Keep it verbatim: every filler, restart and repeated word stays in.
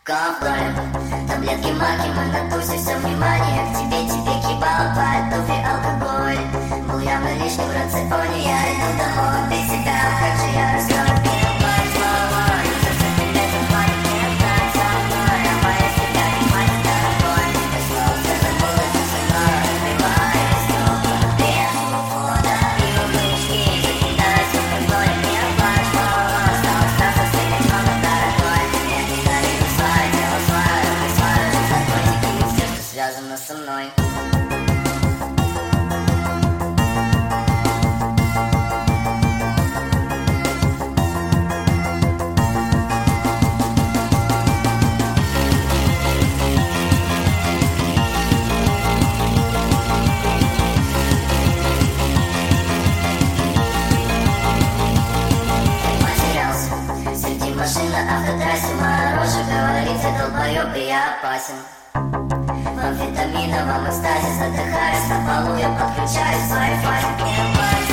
Кофлайн, таблетки маки, мы на тусе, все внимание к тебе, тебе кибал, по туфли, алкоголь. Был явно лишним в рационе, я иду домой, без тебя, как же я раскрою первый слова. За сотни лет он хватит мне так со мной, а моя себя не хватит дорогой. Я снова все забуду, ты со мной разбиваюсь, снова без ухода. И умычки, закидаюсь алкоголем, мне плачь, мало, стал остаться стрелять много дорогой. Я ненавижу свое тело, свое, ты свое, наркотики и все, что связано со мной. Машина на автотрассе, моя рожа говорит, я долбоёб и я опасен. В амфетаминовом экстазе задыхаюсь на полу, я подключаюсь в Wi-Fi.